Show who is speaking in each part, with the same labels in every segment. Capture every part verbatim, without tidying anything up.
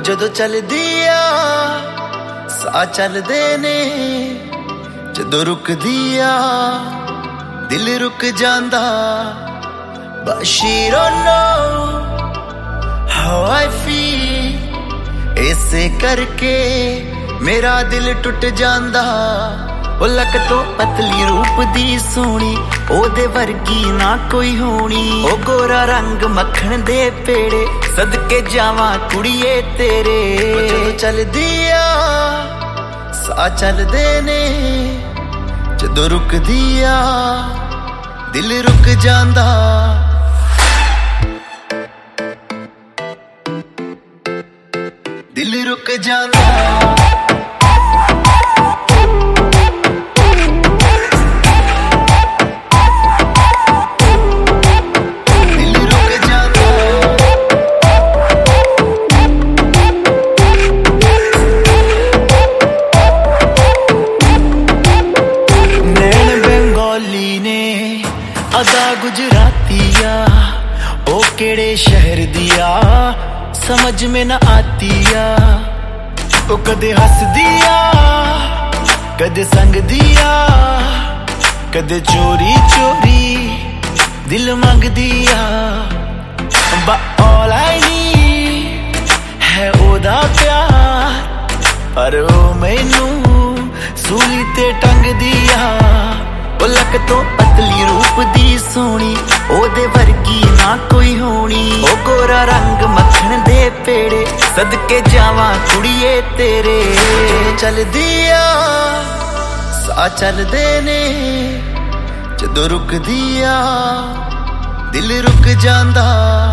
Speaker 1: ਜਦੋਂ ਚੱਲਦੀ ਆ ਸਾਹ ਚੱਲਦੇ ਨੇ, ਜਦੋਂ ਰੁਕਦੀ ਆ ਦਿਲ ਰੁਕ ਜਾਂਦਾ। But she don't know how I feel, ਇਸੇ ਕਰਕੇ ਮੇਰਾ ਦਿਲ ਟੁੱਟ ਜਾਂਦਾ। ਉਹ ਲੱਕ ਤੋਂ ਪਤਲੀ ਰੂਪ ਦੀ ਸੋਹਣੀ, ਉਹਦੇ ਵਰਗੀ ਨਾ ਕੋਈ ਹੋਣੀ। ਉਹ ਗੋਰਾ ਰੰਗ ਮੱਖਣ ਦੇ ਪੇੜੇ, ਸਦਕੇ ਜਾਵਾਂ ਕੁੜੀਏ ਤੇਰੇ। ਜਦੋਂ ਚੱਲਦੀ ਆ ਸਾਹ ਚੱਲਦੇ ਨੇ, ਜਦੋਂ ਰੁਕਦੀ ਆ ਦਿਲ ਰੁਕ ਜਾਂਦਾ। ਦਿਲ ਰੁਕ ਜਾਂਦਾ। अदा गुजरातिया ओ केड़े शहर दिया, समझ में न आतिया। ओ कदे हस दिया, कदे संग दिया, कदे चोरी चोरी दिल मंग दिया। But all I need है ओदा प्यार, पर ओ मैनू सूली ते टंग दिया। ਉਹ ਲੱਕ ਤੋਂ ਪਤਲੀ ਰੂਪ ਦੀ ਸੋਹਣੀ, ਉਹਦੇ ਵਰਗੀ ਨਾ ਕੋਈ ਹੋਣੀ। ਉਹ ਗੋਰਾ ਰੰਗ ਮੱਖਣ ਦੇ ਪੇੜੇ, ਸਦਕੇ ਜਾਵਾਂ ਕੁੜੀਏ ਤੇਰੇ। ਚੱਲਦੀ ਆ ਸਾਹ ਚੱਲਦੇ ਨੇ, ਜਦੋਂ ਰੁਕਦੀ ਆ ਦਿਲ ਰੁਕ ਜਾਂਦਾ।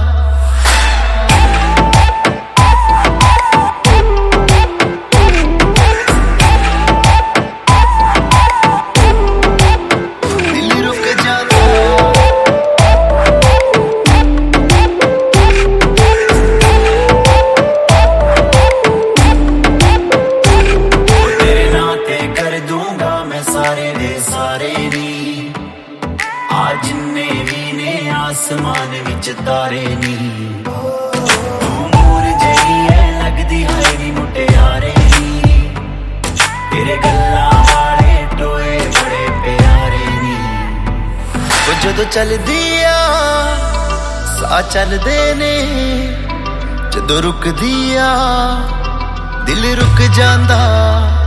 Speaker 1: सारे दे सारे नी आ जिन्ने भी ने आसमान विच तारे नी। तू नूर जही है लगदी है नी मुटियारे नी, तेरे गल्लां वाले टोए बड़े प्यारे नी। ओ जदों चलदी आ साह चलदे ने, जदों रुकदी आ दिल रुक जांदा।